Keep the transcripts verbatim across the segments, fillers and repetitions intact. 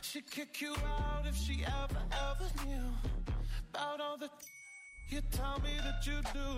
She'd kick you out if she ever, ever knew about all the you tell me that you do.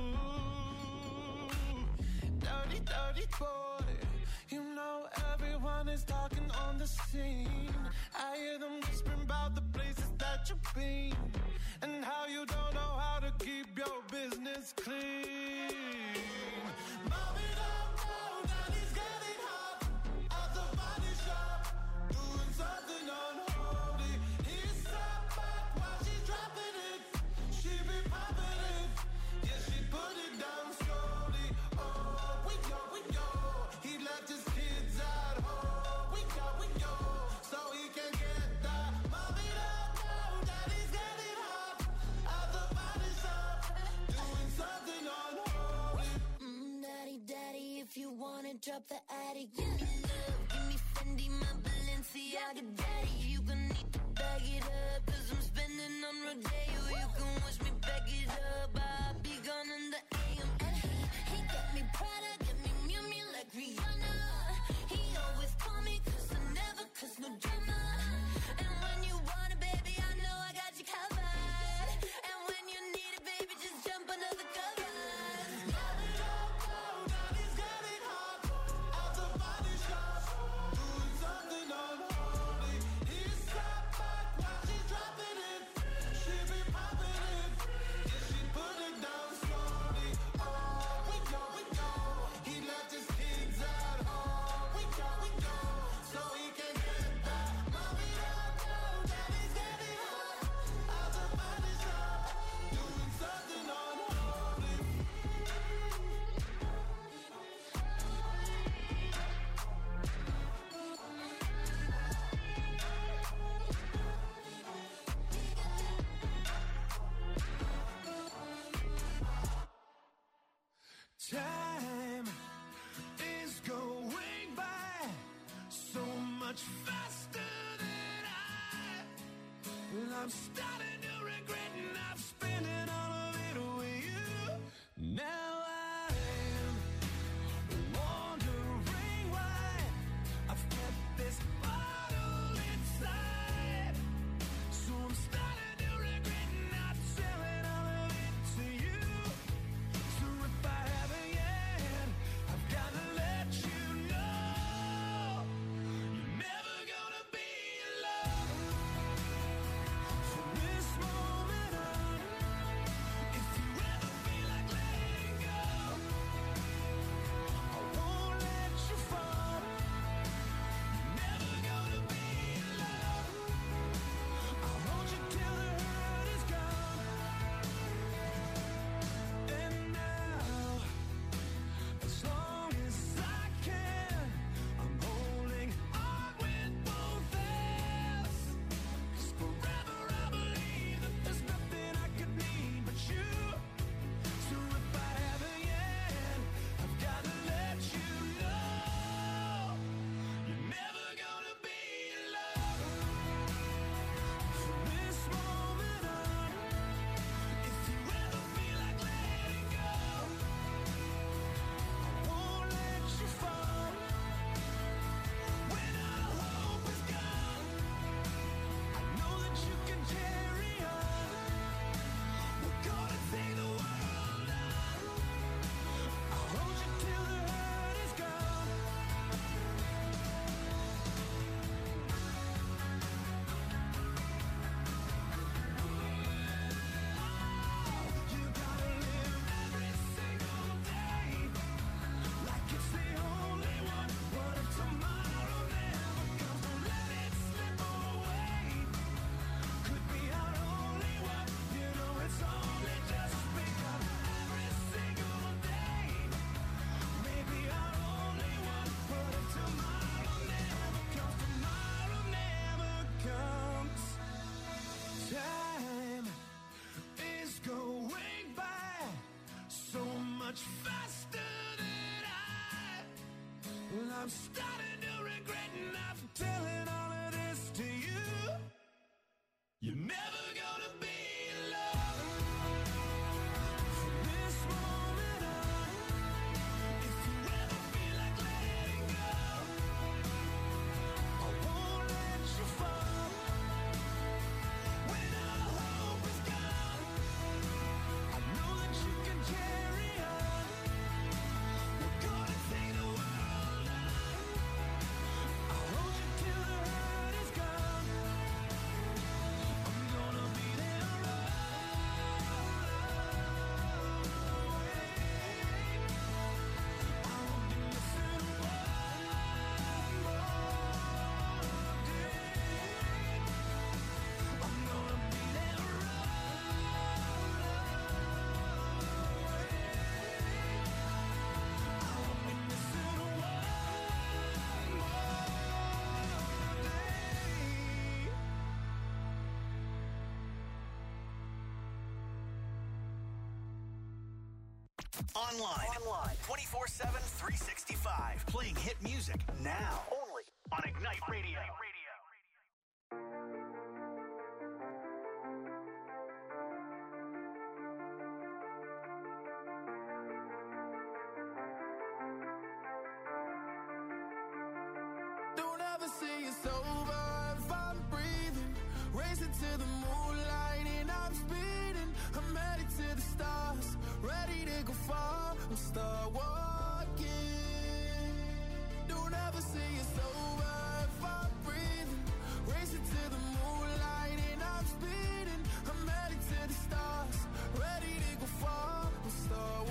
Dirty, dirty boy. You know everyone is talking on the scene. I hear them whispering about the places that you've been and how you don't know how to keep your business clean. Mommy don't know that he's getting hot at the body shop, doing something unholy. He's sat back while she's dropping it. She be popping it, yeah, she put it down slowly. Oh, we go, we go. He left his kids at home. We go, we go, so he can get that. Mommy don't know that he's getting hot at the body shop, doing something unholy. Mm, daddy, daddy, if you wanna drop the attic, give me love, give me Fendi, my Balenciaga, daddy. You gon' need to bag it up, cause I'm spending on Rodeo. You can wish me back it up, I'll be gone in the A M. And he, he got me Prada, got me Miu Miu like Rihanna. He always call me cause I never cause no drama. And when you want it, baby, I know I got you covered. And when you need it, baby, just jump under the covers. Mommy don't know that he's getting hot at the body shop, doing something unholy. He's sat back while she's dropping it. She be popping it, yeah, she put it down slowly. Oh, we go, we go. He left his kids at home. We go, we go, so he can get that. Mommy don't know that he's getting hot at the body shop, doing something unholy. Time is going by so much faster than I. Well, I'm starting to regret not spending all of it with you. Now I'm wondering why I've kept this bottle inside. So I'm starting to regret not selling all of it to you. So if I haven't yet, I've gotta let you know you're never gonna be alone. From this moment on, Online. Online. twenty-four seven, three sixty-five. Playing hit music now. Only on Ignite Radio. Don't ever say it's over if I'm breathing. Racing to the moonlight and I'm speeding. I'm headed to the stars, ready to go far. I'm start walking. Don't ever say it's over if I'm breathing. Racing to the moonlight and I'm speeding. I'm headed to the stars, ready to go far. I'm start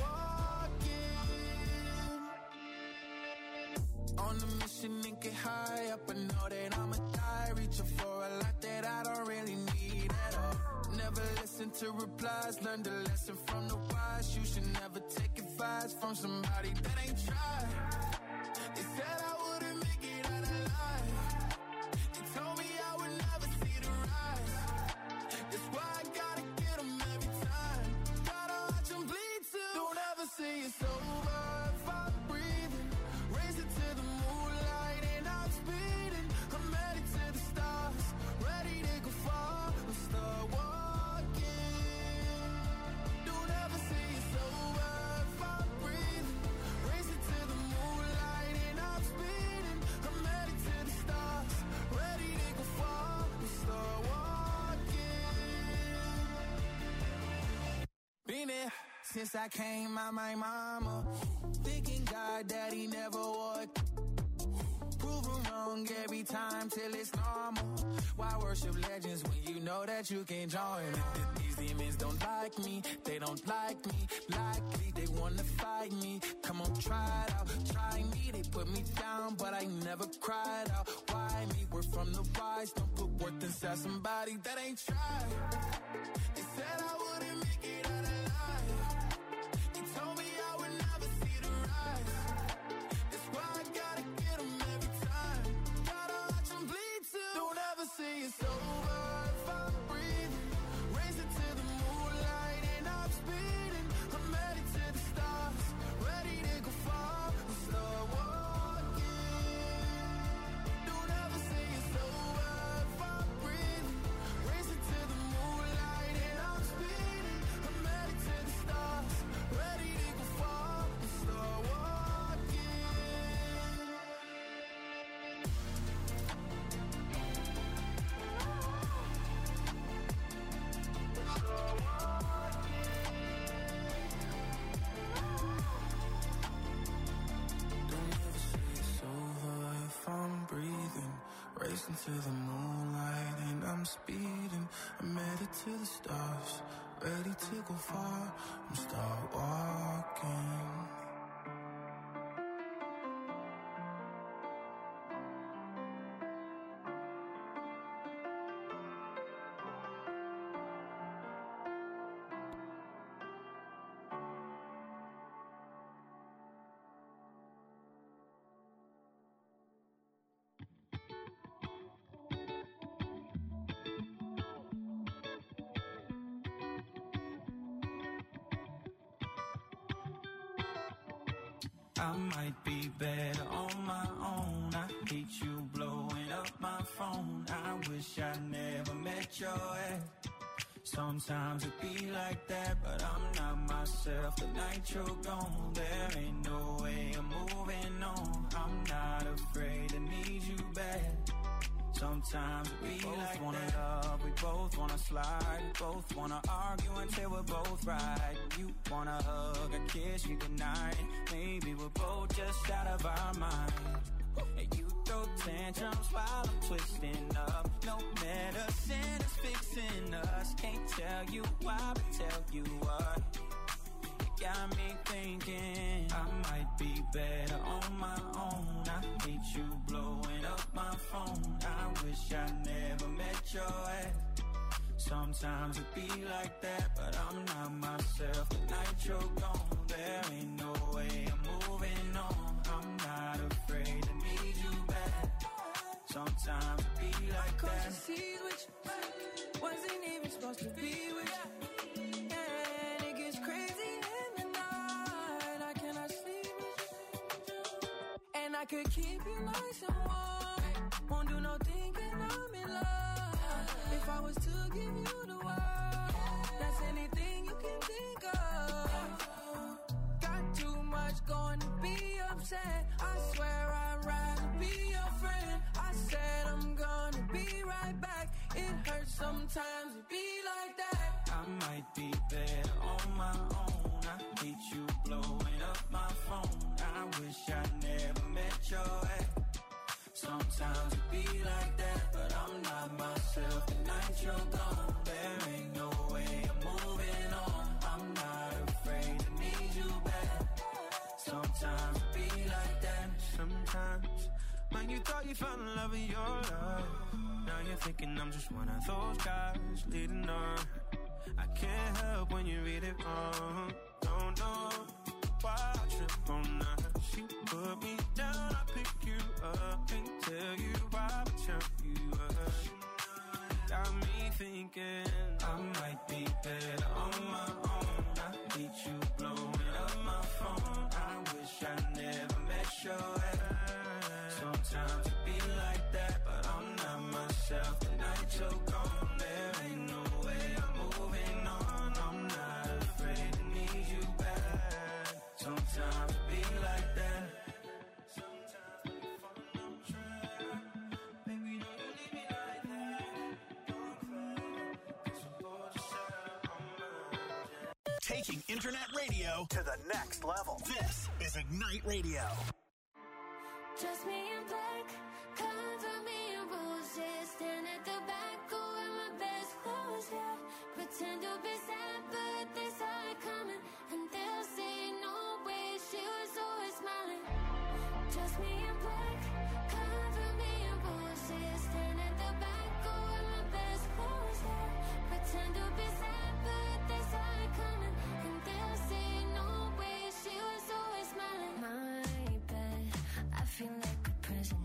walking. On a mission and get high up, I know that I'ma die. Reaching for a lot that I don't really need at all. Never listen to replies, learn the lesson from the wise. You should never take advice from somebody that ain't tried. They said I wouldn't make it out alive. They told me I would never see the rise. That's why I gotta get them every time. Gotta watch them bleed too. Don't ever say it's over if I'm breathing. Racing to the moonlight and I'm speeding. I'm headed to the stars, ready to go far. I'm start walking. Don't ever say it's over if I'm breathing. Racing to the moonlight and I'm speeding. I'm headed to the stars, ready to go far. I'm start walking. Been there since I came out my mama. Thinking God that he never would. Proven wrong every time till it's normal. Why worship legends when you know that you can't join? These demons don't like me, they don't like me. Likely they wanna fight me. Come on, try it out, try me. They put me down, but I never cried out. Why me? We're from the wise. Don't put worth inside somebody that ain't tried. They said I wouldn't make it out alive. They told me I would never see the rise. That's why I gotta get them every time. Gotta watch them bleed too. Don't ever say it's over if I'm breathing. Racing to the moonlight and I'm speeding. I'm headed to the stars, ready to go far. I'm start walking. Don't ever say it's over if I'm breathing. Racing to the moonlight and I'm speeding. I'm headed to the stars, ready to go far. I'm start walking. Don't ever say it's over if I'm breathing. Racing to the moonlight and I'm speeding. I'm headed to the stars, ready to go far. I'm start walking. I might be better on my own. I hate you blowing up my phone. I wish I never met your ex. Sometimes it be like that, but I'm not myself. The night you're gone, there ain't no way I'm moving on. I'm not afraid to need you back. Sometimes we both like wanna that. Love, we both wanna slide, we both wanna argue until we're both right. You wanna hug and kiss me goodnight. Maybe we're both just out of our mind. And you throw tantrums while I'm twisting up. No medicine is fixing us. Can't tell you why, but tell you what. You got me thinking I might be better on my own. I hate you blowing up my phone. I wish I never met your ex. Sometimes it be like that, but I'm not myself. The night you're gone, there ain't no way I'm moving on. I'm not afraid to need you back. Sometimes it be like that. Cause you see what you wasn't even supposed to be with you. And it gets crazy in the night. could keep you nice and warm. Won't do no thinking I'm in love. If I was to give you the world, that's anything you can think of. Got too much going to be upset. I swear I'd rather be your friend. I said I'm gonna be right back. It hurts sometimes to be like that. I might be better on my own. I hate you blowing up my phone. I wish I never met your ex. Sometimes it be like that, but I'm not myself. The night you're gone, there ain't no way I'm moving on. I'm not afraid to need you back. Sometimes it be like that. Sometimes when you thought you found the love of your life, now you're thinking I'm just one of those guys leading on. I can't help when you read it wrong. Don't know why I trip on that. She put me down, I pick you up. Can't tell you why, but tell you up. Got me thinking I might be better on my own. I hate you blowing up my phone. I wish I never met your ex. Sometimes it be like that, but I'm not myself. The night you're gone, there ain't no way I'm moving on. I'm not afraid to need you back. Sometimes it be like that. Sometimes when you fall on track, baby, don't you leave me like that. Don't cry, 'cause I'm bored yourself on my. Taking internet radio to the next level. This is Ignite Radio. Just me in black, cover me in roses. Stand at the back, go wear my best clothes, yeah. Pretend to be sad, but they saw it coming. And they'll say no way, she was always smiling. Just me in black, cover me in roses. Stand at the back, go wear my best clothes, yeah. Pretend to be sad, but they saw it coming. And they'll say no way, she was always smiling. My bed, I feel like a prison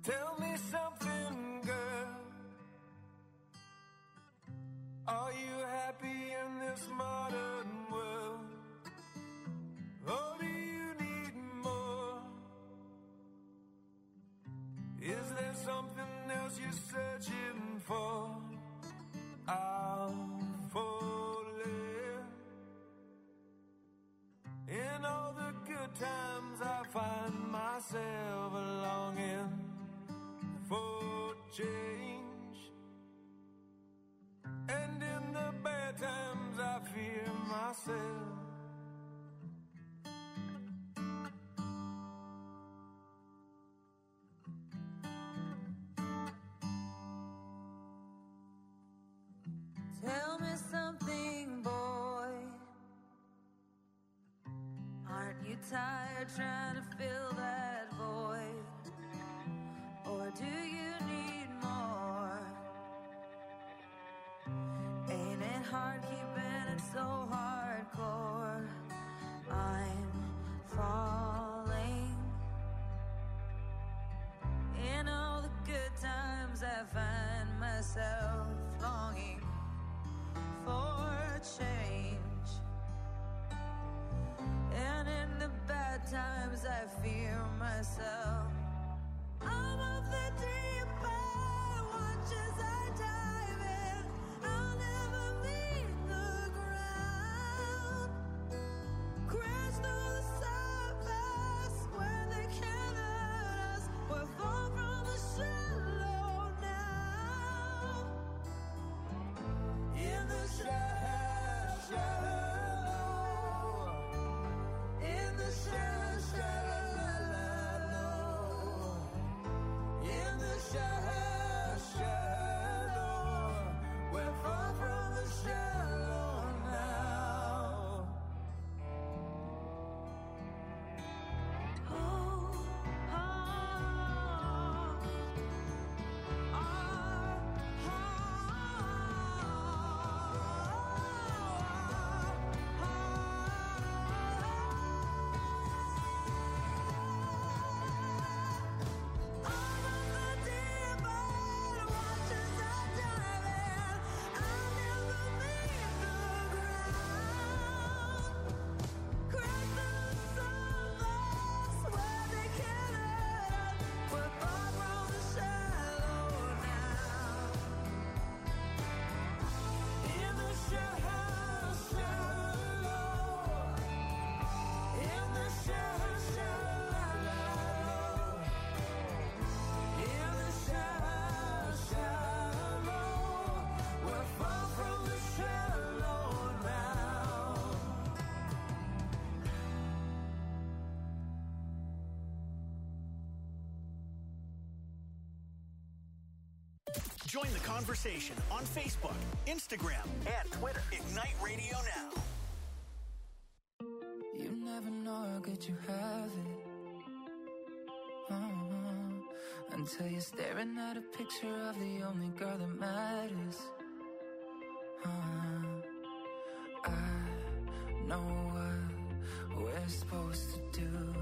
Tell me something, girl. Are you happy in this modern world? Or do you need more? Is there something else you're searching for? I'll falling. In all the good times I find myself longing for change, and in the bad times I fear myself. Tell me something, boy. Aren't you tired trying to fill that void? Or do you need more? Ain't it hard keeping it so hardcore? I'm falling. In all the good times I find myself longing for change, and in the bad times I fear myself. I'm of the deep end, watch as I dive in. I'll never meet the ground. Crash through the surface where they can't hurt us. We're far from the shallow now. In the shallow, shallow, in the shallow, shallow, in the shallow, shallow, we're far from the shallow now. Oh, oh, oh, Join the conversation on Facebook, Instagram, and Twitter. Ignite Radio Now. You never know how good you have it. Uh-huh. Until you're staring at a picture of the only girl that matters. Uh-huh. I know what we're supposed to do.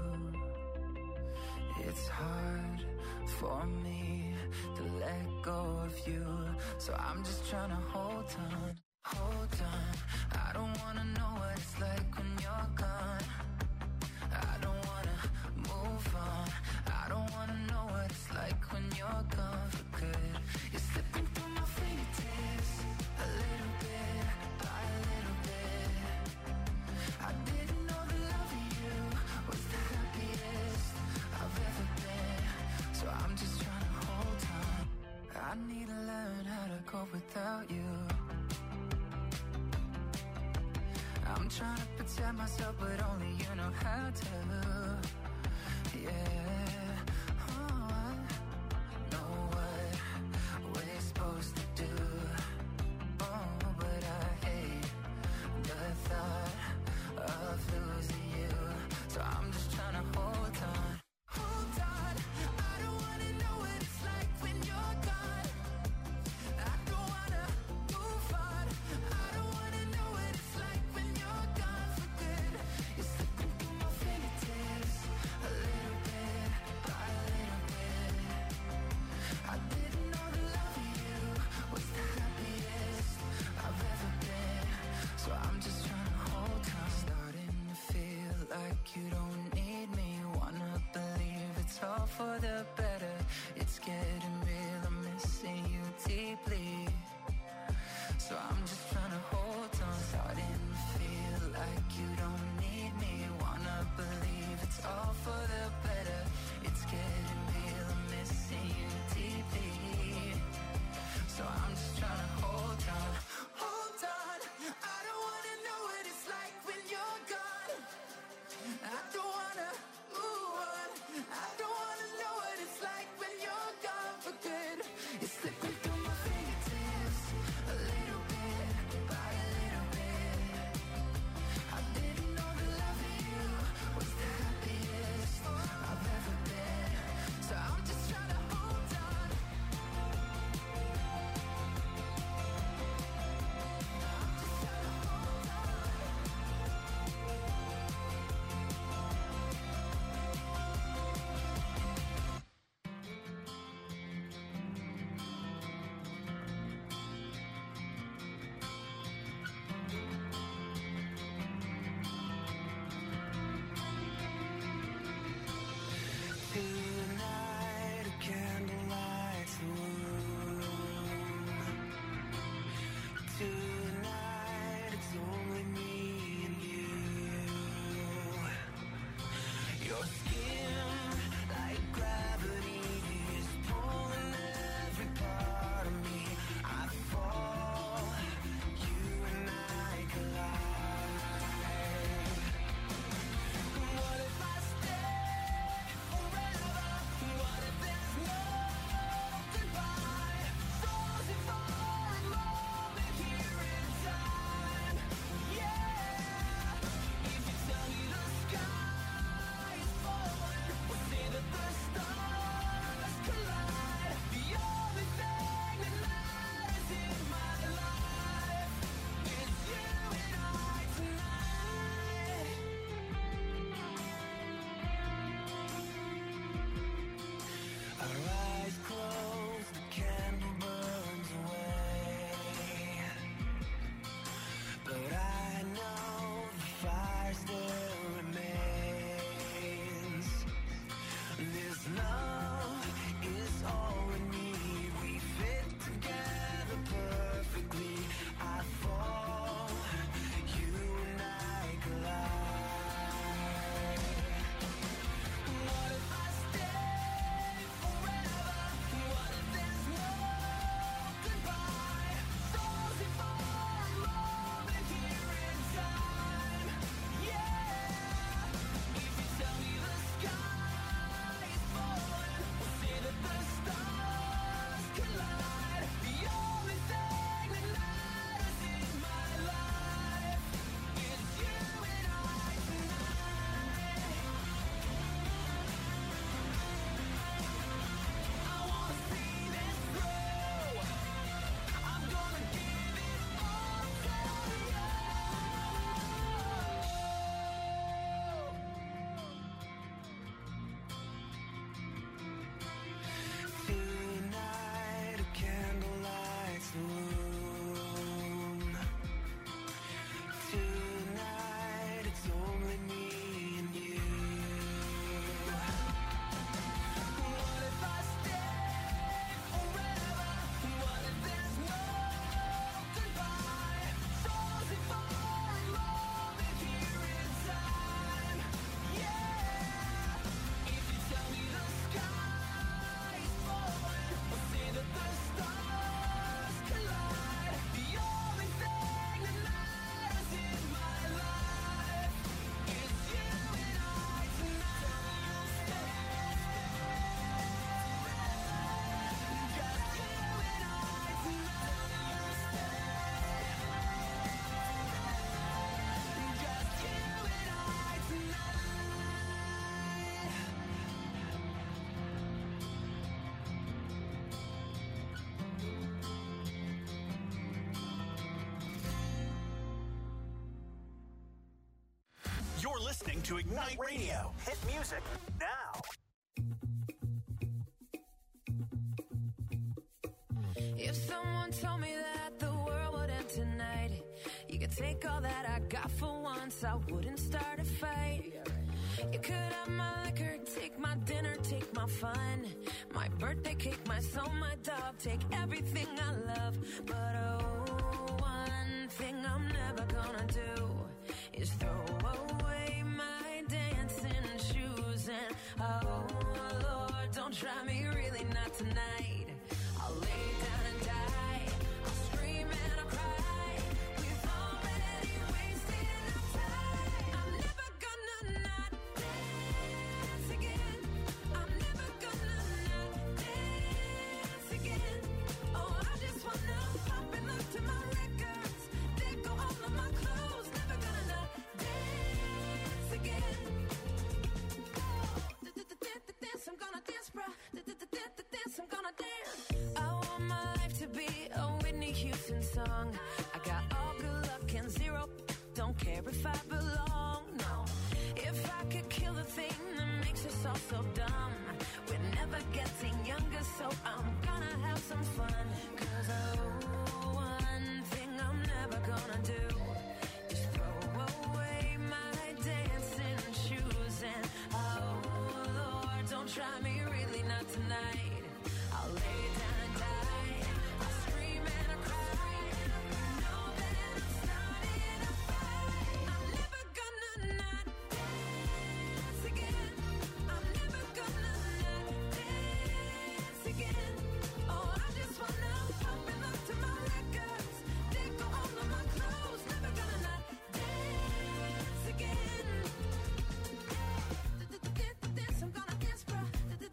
It's hard for me to let go of you, so I'm just trying to hold on, hold on. I don't wanna know what it's like when you're gone. I don't wanna move on. I don't wanna know what it's like when you're gone for good. You're slipping through my fingertips, a little bit, by a little bit. I didn't know the love of you was the happiest I've ever been, so I'm just trying to hold on. I need to learn how to cope without you. I'm trying to protect myself, but only you know how to. Yeah, oh, I know what we're supposed to do. Oh, but I hate the thought of losing you, so I'm just trying to hold on. Hold on, I don't wanna know what it's like when you're gone. I don't wanna move on. I don't wanna know what it's like when you're gone for good. You're slipping through my fingertips, a little bit, like you don't need me. Wanna believe it's all for the better. It's getting real, I'm missing you deeply. So I'm just trying to hold on. Starting to feel like you don't need me. Wanna believe it's all for the better. It's getting real, I'm missing you deeply. So I'm just trying to hold on. Hold on, I don't wanna know what it's like when you're gone. I don't wanna move on. I don't wanna know what it's like when you're gone for good. It's slipping through my fingertips, a little bit, by a little bit. I didn't know the love of you was the happiest I've ever been. So I'm just trying to hold on. Tonight, a candlelight's the room. Tonight, it's only me and you. Your skin, like gravity, is pulling every part of me. I fall, you and I collide. What if I stay forever? What if there's no goodbye? Frozen for a moment here in time. Yeah. If you tell me the sky is falling, we'll say that the stars collide. The only thing that matters in my life is you and I tonight. Our eyes close, the candle burns away. But I know the fire still remains. This love is all we need. We fit together perfectly. I fall, you and I collide. What if I stay forever? What if there's no goodbye? Frozen for a moment here in time. Yeah. If you tell me the sky is falling, we'll say that the stars collide. The only thing that matters in my life is you and I tonight. I wanna see this through. I'm gonna give it all to you. Tonight, a candle lights the room. Tonight, it's only me and you. What if I stay forever? What if there's no goodbye? Frozen for a moment here in time. Yeah. If you tell me the sky is falling, we'll say that the stars collide. The only thing that matters in my life is you and I tonight. Just you and I tonight. Just you and I tonight. You're listening to Ignite Radio. Hit music now. If someone told me that the world would end tonight, you could take all that I got for once, I wouldn't start a fight. You could have my liquor, take my dinner, take my fun, my birthday cake, my soul, my dog, take everything I love. But oh, one thing I'm never gonna do is throw away my dancing shoes. And oh Lord, don't try me, really not tonight. I'll lay down and die, I'll scream and I'll cry. We've already wasted our time. I'm never gonna not dance again. I'm never gonna not dance again. Oh, I just wanna pop and look to my records, let go all of my clothes. Never gonna not dance again. Oh, dance, I'm gonna dance, bruh. Dance, I'm gonna dance. I want my life to be a Whitney Houston song. I got all good luck and zero, don't care if I belong, no. If I could kill the thing that makes us all so dumb, we're never getting younger, so I'm gonna have some fun. Cause oh, one thing I'm never gonna do is throw away my dancing shoes. And oh Lord, don't try me, really not tonight. I'll lay down and die, I'll scream and I'll cry. You know that I'm starting a fight. I'm never gonna not dance again. I'm never gonna not dance again. Oh, I just wanna pop and look to my records, let go all of my clothes. Never gonna not dance again. Dance, I'm gonna dance, bruh.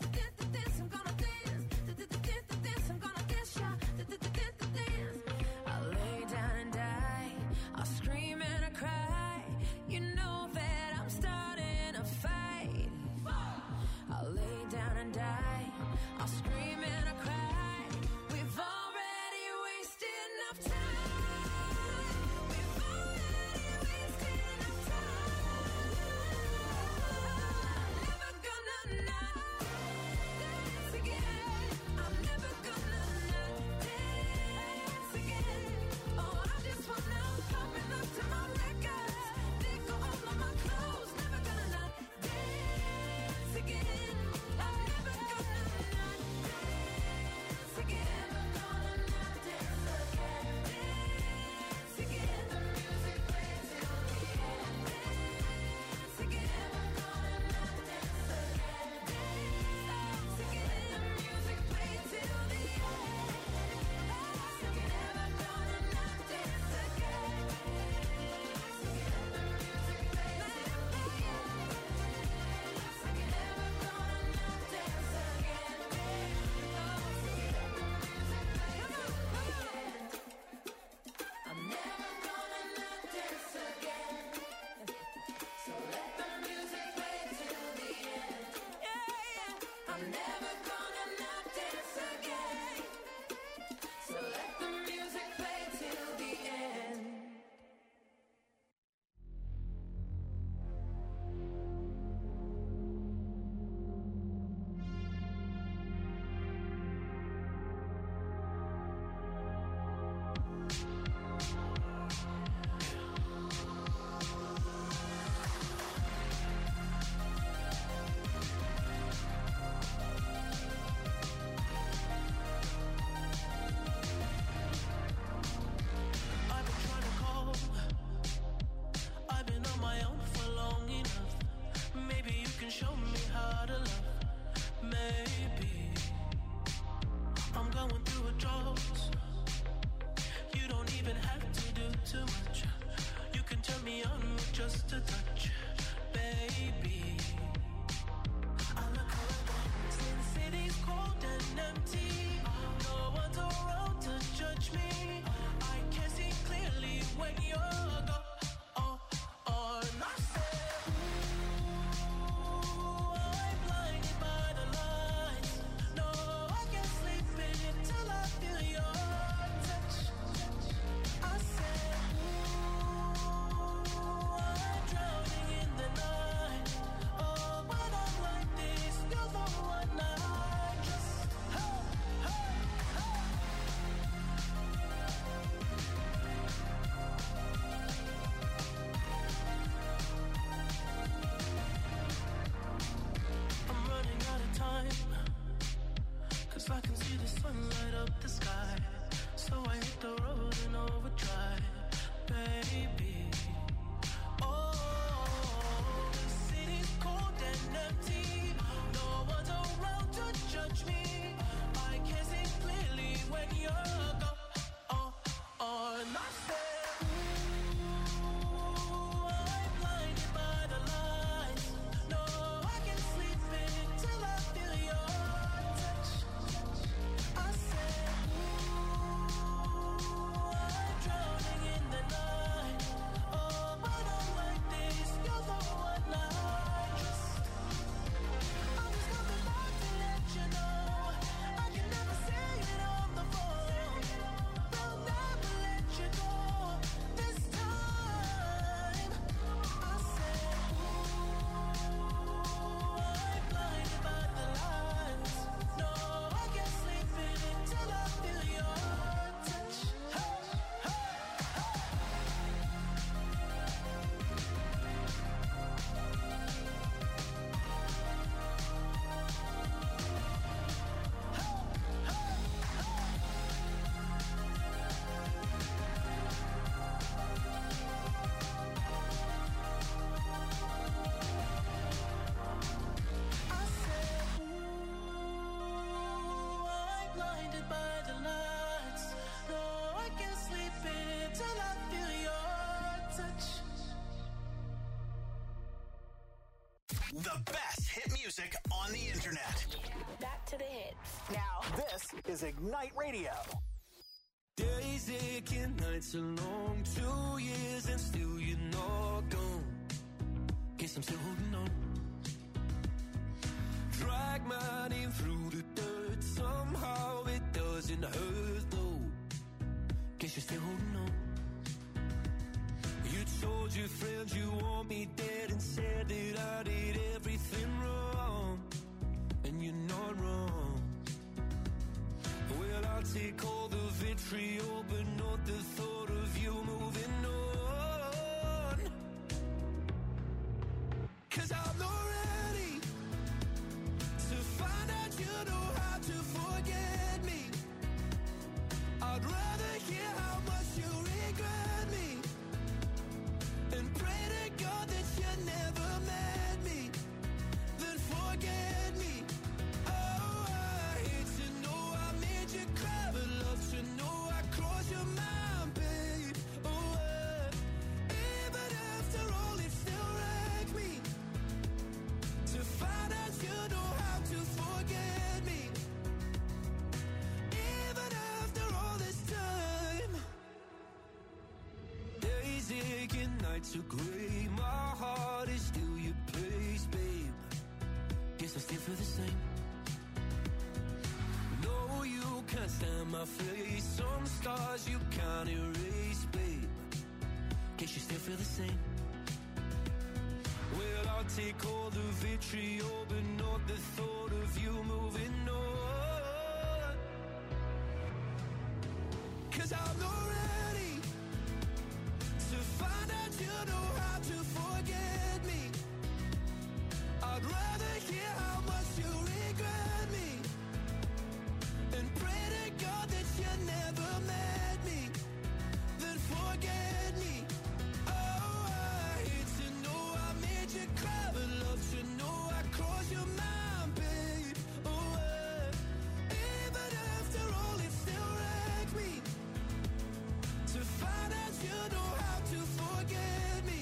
The best hit music on the internet. Back to the hits. Now, this is Ignite Radio. Days aching, nights are long, two years and still you're not gone. Guess I'm still holding on. Drag my name through the dirt, somehow it doesn't hurt though. Guess you're still holding on. You told your friends you want me dead and said that I did everything wrong. And you're not wrong. Well, I'll take all the vitriol, but not the thought of you moving on. 'Cause I'm not ready to find out you know how to forget me. I'd rather hear how much you regret me and pray to God that you never met me, then forget me. Oh, I hate to know I made you cry, but love to know I crossed your mind, babe. Oh, uh, even after all, it still wrecks me to find out you know how to forget me. Even after all this time, days aching, nights are gray. My heart is still your place, babe. Guess I still feel the same. No, you can't stand my face. Some stars you can't erase, babe. Guess you still feel the same. Well, I'll take all the vitriol, but not the thought of you moving on. 'Cause I'm not ready to find out you know how to forget me. I'd rather hear how much you regret me and pray to God that you never met me, then forget me. Oh, I hate to know I made you cry, but love to know I crossed your mind, babe. Oh, uh, even after all, it still wrecks me to find out you know how to forget me.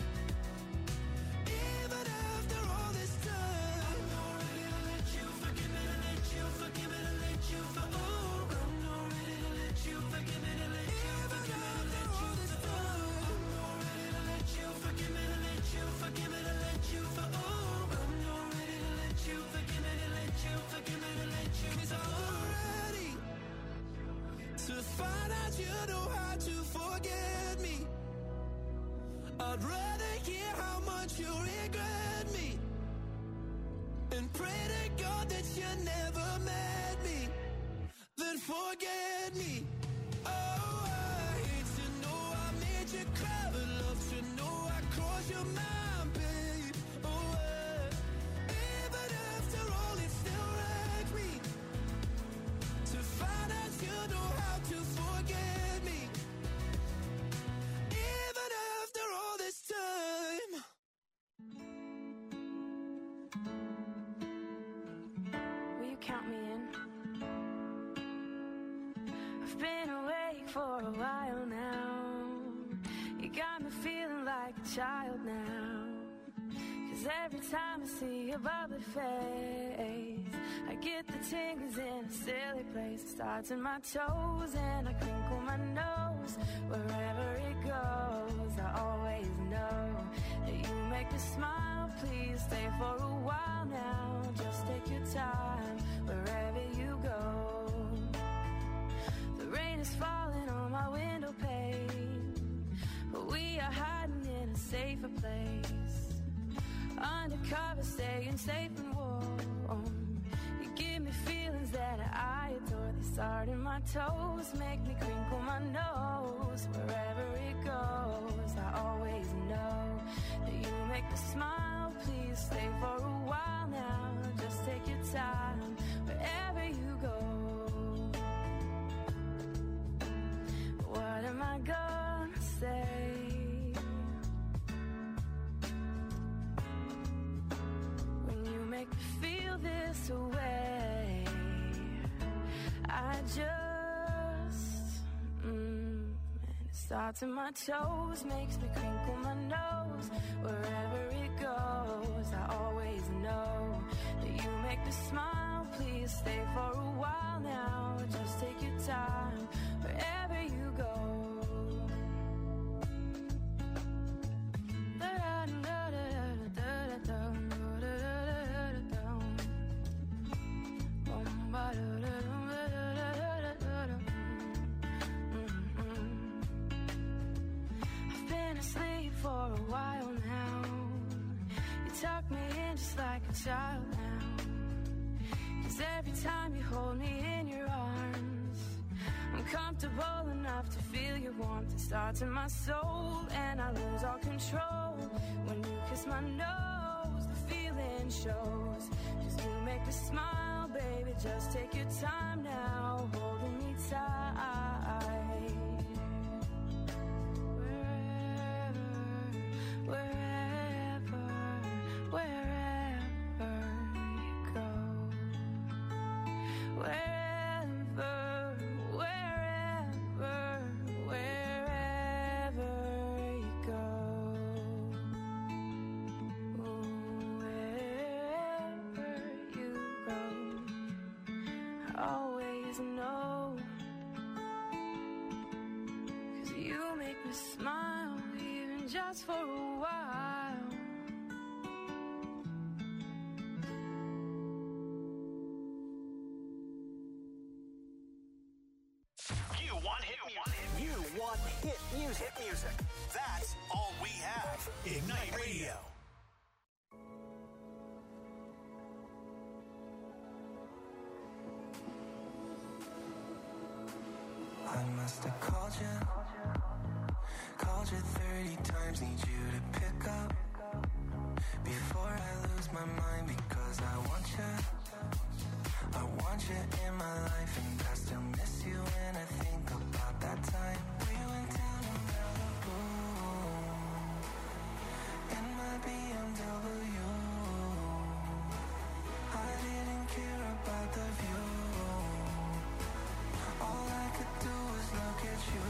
Even after all this time, I'm not ready to let you forgive me, to let you forgive me, to let you for. Oh, I'm not ready to let you forgive me, to let you forgive me, to let you for. I'm not ready to let you forgive me, to let you forgive me, to let you for. Oh, I'm not ready to let you forgive me, to let you forgive me, to let you. 'Cause I'm not ready to find out you know how to forget me. I'd rather hear how much you regret me and pray to God that you never met me, then forget me. Oh, I hate to know I made you cry, but love to know I crossed your mind, babe. Oh, uh, even after all, it still wrecks me to find out you know how to forget me. Even after all this time. Will you count me in? I've been awake for a while now. You got me feeling like a child now. 'Cause every time I see your bubbly face, I get the tingles in a silly place. It starts in my toes and I crinkle my nose. Wherever it goes, I always know that you make me smile. Please stay for a while now. Just take your time wherever you go. The rain is falling on my window pane, but we are hiding in a safer place. Undercover, staying safe and warm. You give me feelings that I adore. They start in my toes, make me crinkle my nose. Wherever it goes, I always know that you make me smile. Please stay for a while now. Just take your time wherever you go. What am I gonna say? Make me feel this way. I just mm, and it starts in my toes, makes me crinkle my nose. Wherever it goes, I always stay for a while now. Just take your time wherever you go. I've been asleep for a while now. You tuck me in just like a child now. 'Cause every time you hold me in your arms, I'm comfortable enough to feel your warmth. It starts in my soul and I lose all control. When you kiss my nose, the feeling shows. 'Cause you make me smile, baby, just take your time now, holding me tight. Wherever, wherever, wherever you go. Wherever, wherever, wherever you go. Wherever you go, I always know. 'Cause you make me smile, even just for a while. You want hit music. You want hit music. Hit music. That's all we have. Ignite Radio. I must have called you, called you thirty times, need you to pick up before I lose my mind, because I want you, I want you in my life, and I still miss you when I think about that time we went down to Malibu in my B M W. I didn't care about the view. All I could do was look at you.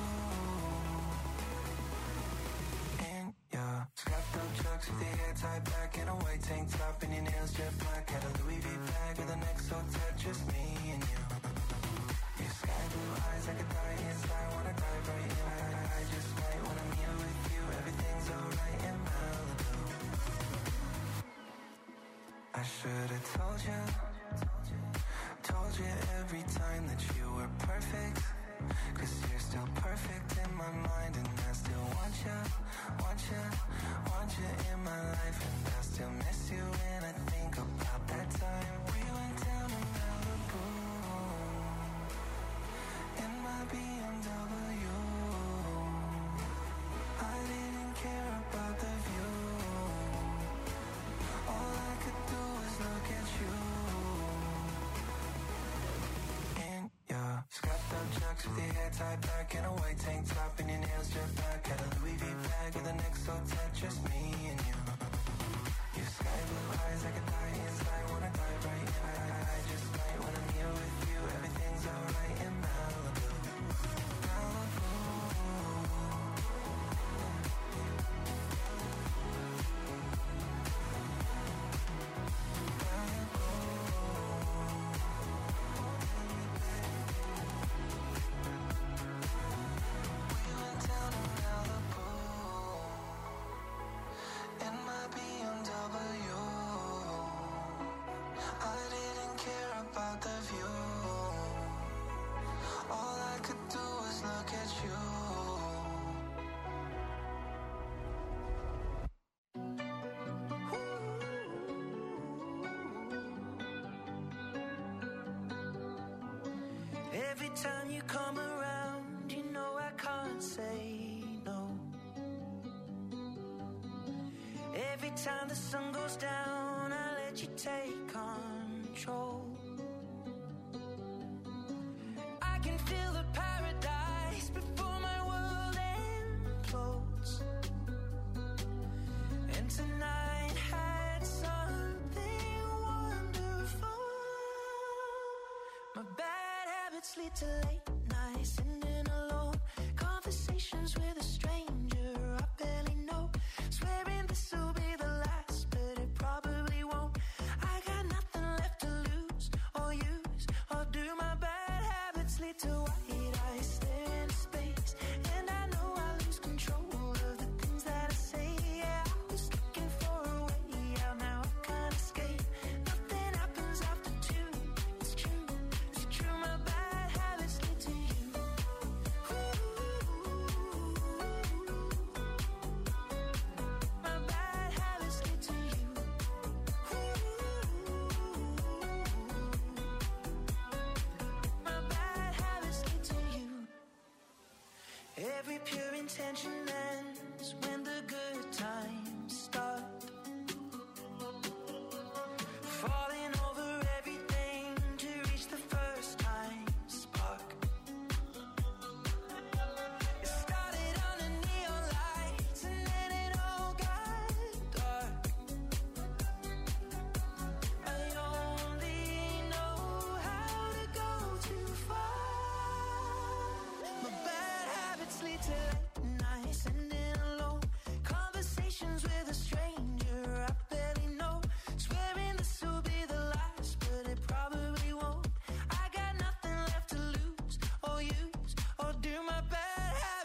In your scuffed up chucks with your hair tied back and a white tank top and your nails jet black. Had a Louis V bag with the neck so tight, just me and you. Your sky blue eyes, I could die inside, wanna dive right in. I, I just might when I'm here with you, everything's alright in Malibu. I should've told you, told you every time that you were perfect, 'cause you're still perfect in my mind, and I still want you, want you, want you in my life, and I still miss you when I think about that time we went down to Malibu in my B M W. I didn't care about the view. All I could do was look at you. Yeah, scuffed up chucks with your hair tied back and a white tank top and your nails jet black. Had a Louis V bag with a neck so tight, just me and you. Your sky blue eyes, I could die inside, wanna dive right in. I, I, I just might when I'm here with you, everything's alright in Malibu. Malibu. Every time you come around, you know I can't say no. Every time the sun goes down, I let you take control. I can feel the paradise before my world implodes. And tonight had something wonderful. My bad habits lead to late nights, sitting alone, conversations with a stranger I barely know, swearing this will be the last, but it probably won't. I got nothing left to lose or use,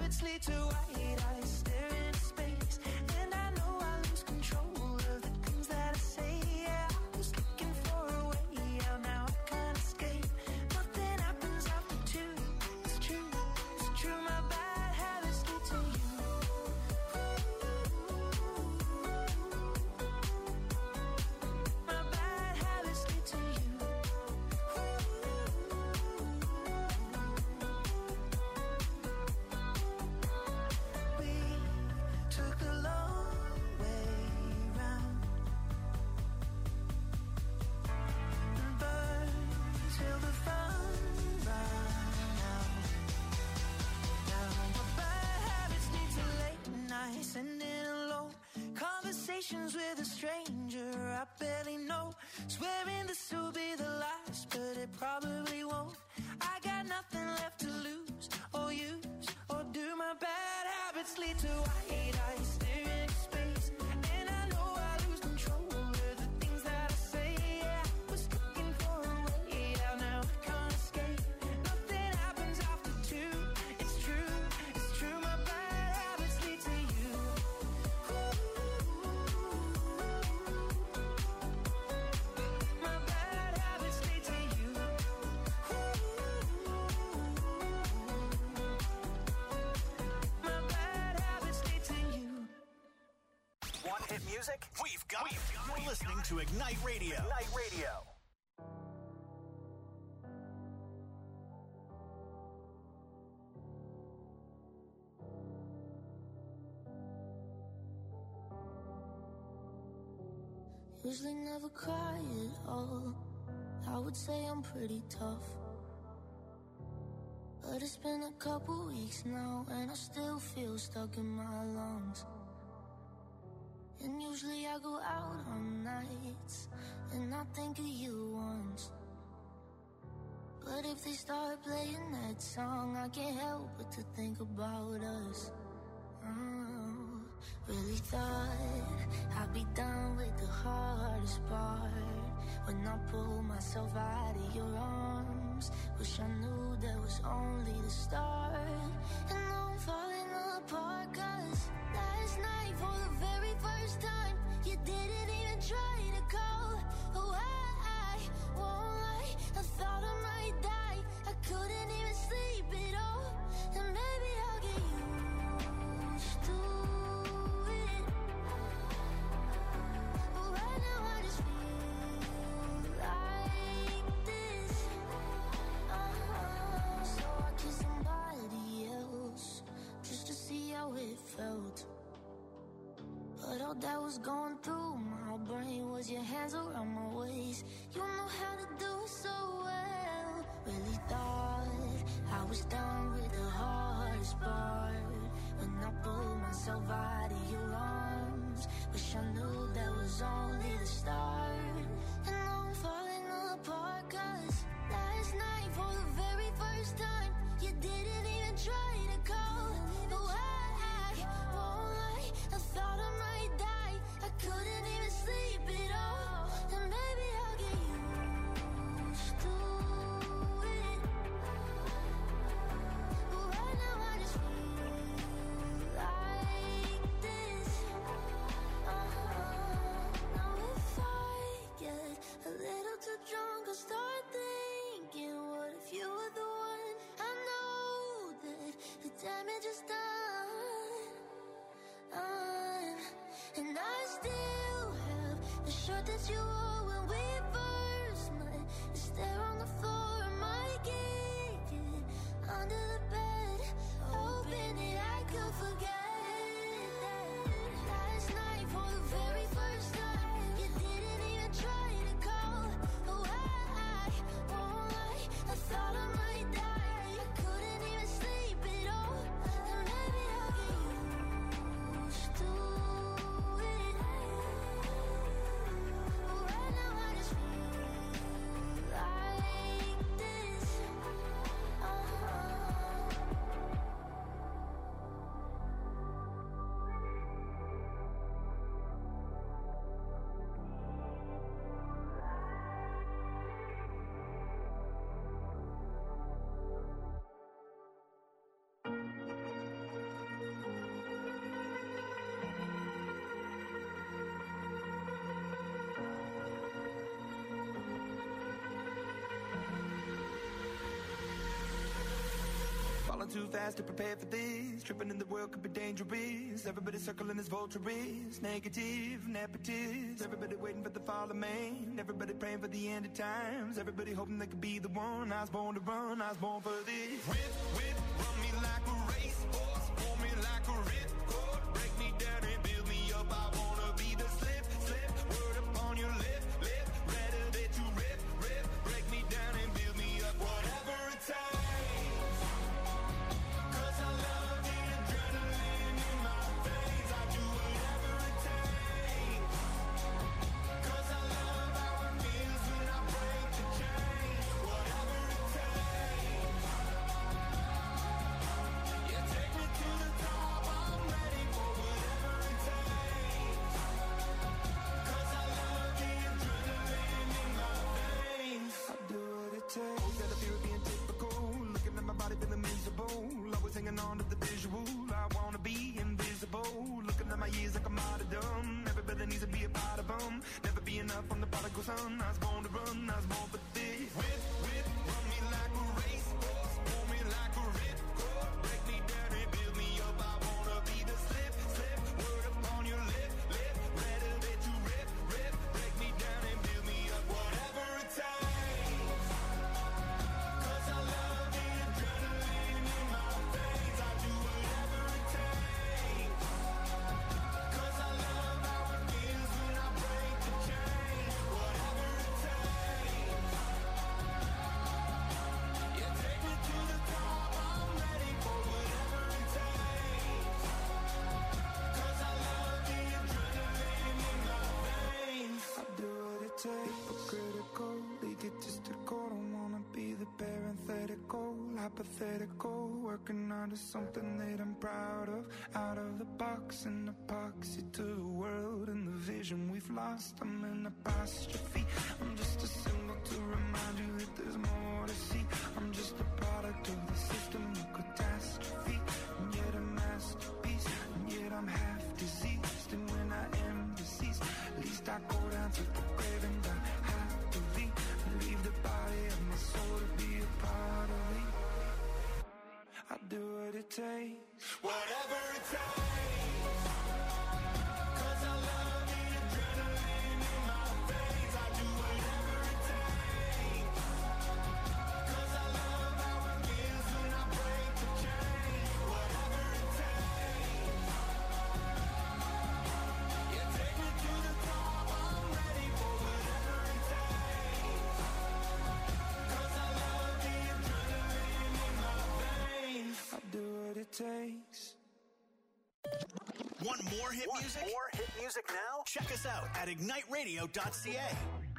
habits lead to white eyes stare into space, and I know I lose control of the things that I say. Yeah, I was looking for a way out, now I can't escape. Nothing happens after two. It's true, it's true. My bad habits lead to you. My bad habits lead to you. We took the long way round and burned till the fun ran out. Now my bad habits lead to late nights and in alone conversations with a stranger I barely know, swearing this will be the last, but it probably won't. I got nothing left to lose or use or do. My bad habits lead to white eyes stare into space, and I know I lose control of the things that I say. Yeah, I was looking for a way out, now I can't escape. Nothing happens after two. It's true, it's true. My bad habits lead to you. My bad habits lead to you. My bad habits lead to you. Want hit music? We've got it. You're listening to Ignite Radio. Ignite Radio. Usually never cry at all. I would say I'm pretty tough, but it's been a couple weeks now and I still feel stuck in my lungs. And usually I go out on nights and I think of you once, but if they start playing that song I can't help but to think about us. Oh, really thought I'd be done with the hardest part when I pulled myself out of your arms. Wish I knew that was only the start. And now I'm falling apart, cause last night for the very first time you didn't even try to call. Oh, I, I won't lie, I thought I might die. I couldn't even sleep at all, and maybe I'll get used to it. But right now I just feel like this. Uh-huh. So I kissed somebody else just to see how it felt. But all that was going through my brain was your hands around my waist. You know how to do it so well. Really thought I was done with the hardest part when I pulled myself out of your arms. Wish I knew that was only the start. And now I'm falling apart, cause last night for the very first time you didn't even try to call. No, I, I won't lie, I thought I might die. I couldn't even sleep at all, and maybe I'll get used to it. But right now I just feel like this. Uh-huh. Now if I get a little too drunk, I'll start thinking, what if you were the one? I know that the damage is done, done. And I still have the shirt that you wore when we first met. It's there on the floor, I might kick it under the bed, hoping that I could forget that last night for the very first time you didn't even try to call. Oh, I, I won't lie, I thought I might die. I couldn't even sleep at all, and maybe I'll get used to it. Right going too fast to prepare for this. Tripping in the world could be dangerous. Everybody circling this vulturist. Negative, nepotist. Everybody waiting for the fall of man. Everybody praying for the end of times. Everybody hoping they could be the one. I was born to run, I was born for this. Whip, whip, run me like a racehorse. Pull me like a ripcord. Break me down and build me up. I wanna be the slip, slip. Word upon your lip, lip. Better that you rip, rip. Break me down and build me up. Whatever it takes. Cause I love the adrenaline in my veins. I do whatever it takes. Cause I love how it feels when I break the chains. Whatever it takes. Yeah, take me to the top. I'm ready for whatever it takes. Cause I love the adrenaline in my veins. I do what it takes. Got a fear of being typical. Looking at my body feeling miserable. Always hanging on to the visual. I wanna be invisible. Looking at my years like I'm out of dumb. Everybody needs to be a part of them. Never be enough from the prodigal son. I was born to run, I was born for this. Whip, whip, run me like a racehorse. Pull me like a ripcord. Break me down and build me up. I wanna be the slip, slip. Word upon your lip, lip. Better that you rip, rip. Break me down and build me up. Whatever it takes. Cause I love the adrenaline in my veins. I do whatever it takes. Cause I love how it feels when I break the chains. Whatever it takes. Yeah, take me to the top. I'm ready for whatever it takes. Cause I love the adrenaline in my veins. I do what it takes, but critical. Egotistical, don't wanna be the parenthetical. Hypothetical, working onto something that I'm proud of. Out of the box, an epoxy to the world and the vision we've lost. I'm an apostrophe. I'm just a symbol to remind you that there's more to see. I'm just a product of the system of catastrophe, and yet a masterpiece, and yet I'm half diseased. And when I am deceased, at least I go down to the grave and die happily, and leave the body of my soul to be a part of me. I do what it takes. Whatever it takes. Cause I love the adrenaline in my veins. I do whatever it takes. Cause I love how it feels when I break the chains. Whatever it takes. Yeah, take me to the top. I'm ready for whatever it takes. Cause I love the adrenaline in my veins. I do what it takes. Want more hit Want music? more hit music now? Check us out at ignite radio dot c a.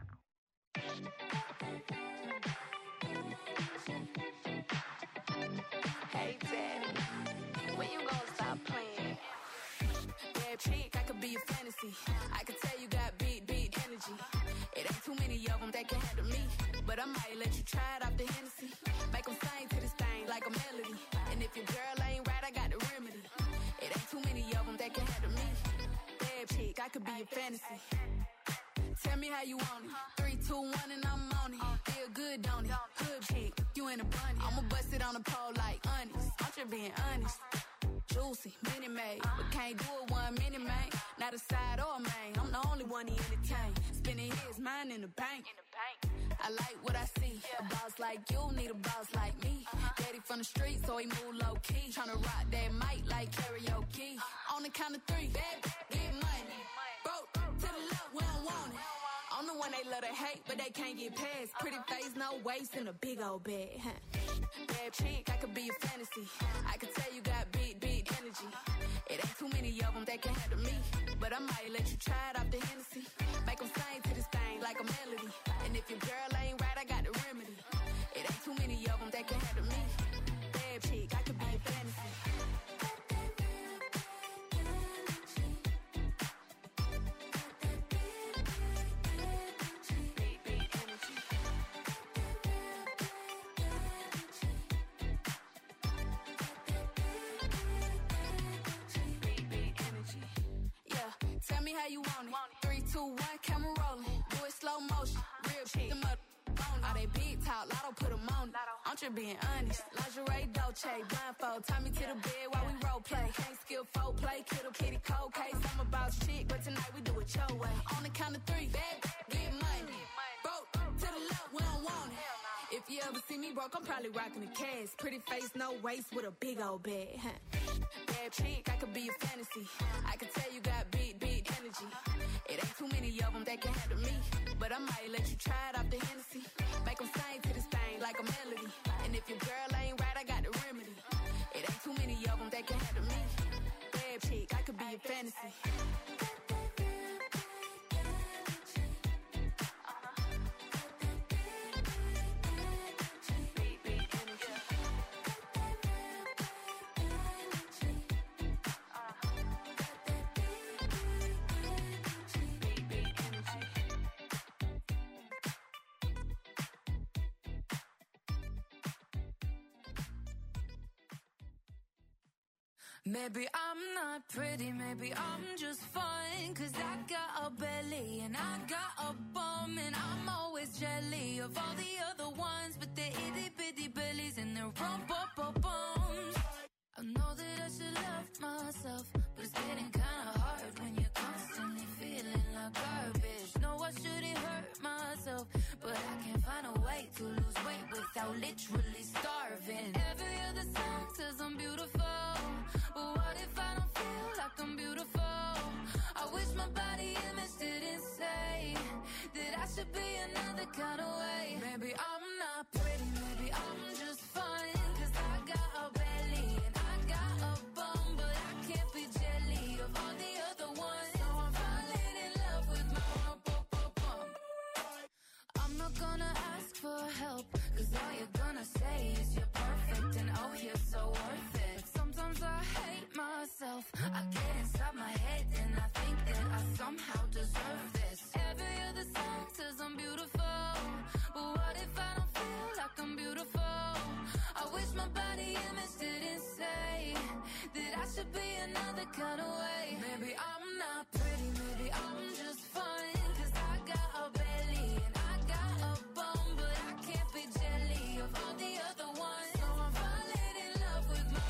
Hey, Daddy, when you gonna stop playing? Bad chick, I could be a fantasy. I could tell you got big, big energy. It ain't too many of them that can handle me. But I might let you try it off the Hennessy. Make them sing to this thing like a melody. And if your girl ain't right, I got the remedy. It ain't too many of them that can handle me. Bad chick, I could be a fantasy. Tell me how you want it. Three, two, one, and I'm on it. Feel good, don't it? Hood chick, you in a bunny. I'ma bust it on the pole like honest. I'm just being honest. Juicy, mini made, but can't do it one minute, man. Not a side or a main. I'm the only one he entertain. Spinning his mind in the bank. I like what I see. A boss like you need a boss like me. Daddy from the street, so he move low key. Tryna rock that mic like karaoke. On the count of three, bad, get money. Broke to the left, we don't want it. I'm the one they love to hate, but they can't get past. Pretty face, no waist, and a big old bag. Bad chick, I could be a fantasy. I could tell you got big, big energy. It ain't too many of them that can handle me. But I might let you try it off the Hennessy. Make them sing to this thing like a melody. And if your girl ain't right, I got the remedy. It ain't too many of them that can handle me. Bad chick, I could be a fantasy. Tell me how you want it. Three, two, one, camera rolling. Do it slow motion. Real chick. Them up on all they big talk. Lotto put them on it. I'm just being honest. Lingerie, dope. Dolce, blindfold, tie me to the bed while we role play. Can't skill folk play, kiddo kitty cold case. I'm about shit, but tonight we do it your way. On the count of three, bad, get money. Broke to the left, we don't want it. If you ever see me broke, I'm probably rocking a cast. Pretty face, no waist, with a big old bag. Huh? Bad chick, I could be a fantasy. I could tell you got big, big energy. It ain't too many of them that can handle me. But I might let you try it off the Hennessy. Make them sing to this thing like a melody. And if your girl ain't right, I got the remedy. It ain't too many of them that can handle me. Bad chick, I could be a fantasy. Maybe I'm not pretty, maybe I'm just fine. Cause I got a belly and I got a bum. And I'm always jelly of all the other ones. But they're itty bitty bellies and their rump up up bums. I know that I should love myself, but it's getting kinda hard when you're constantly feeling like garbage. No, I shouldn't hurt myself, but I can't find a way to lose weight without literally starving. Every other song says I'm beautiful, but what if I don't feel like I'm beautiful? I wish my body image didn't say that I should be another kind of way. Maybe I'm not pretty, maybe I'm just fine. Cause I got a belly and I got a bum, but I can't be jelly of all the other ones. So I'm falling in love with my bum. I'm not gonna ask for help, cause all you're gonna say is you're perfect and oh you're so worth it. Sometimes I hate myself, I get inside my head and I think that I somehow deserve this. Every other song says I'm beautiful, but what if I don't feel like I'm beautiful? I wish my body image didn't say that I should be another kind of way. Maybe I'm not pretty, maybe I'm just fine. Cause I got a belly and I got a bum, but I can't be jelly of all the other ones. So I'm falling in love with my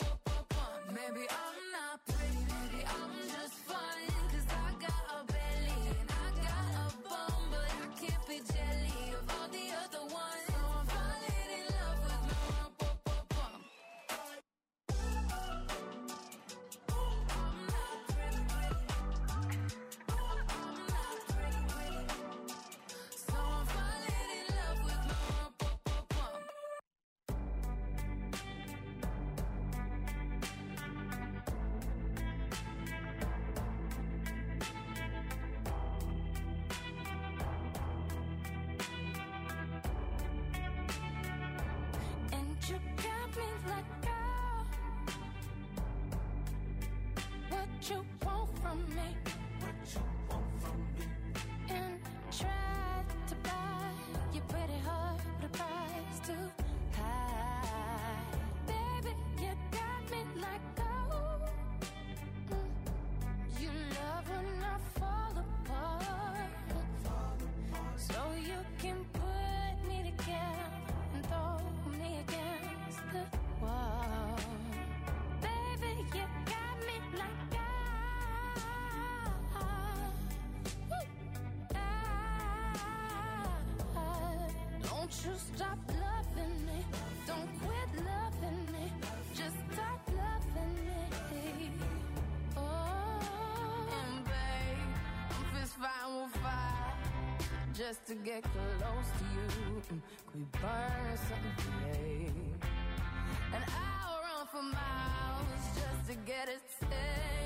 maybe I'm not pretty, maybe I'm just fine. Cause I got a belly and I got a bum, but I can't be jelly of all the other ones. So I'm falling in love with my bum. I'm not pretty, I'm not pretty, so I'm falling in love with my bum. And you got me like, girl, what you want from me? What you want from me? And tried to buy your pretty heart, but the price too high. Baby, you got me like, oh, mm. You love when I fall apart, so you can put me together and throw me against the wall. Baby, you got me like I, I, don't you stop loving me, don't quit loving me, just stop loving me. Oh, And babe, I'm fist fighting with fire just to get close to you. Mm, Could we burn something today? And I'll run for miles just to get a taste.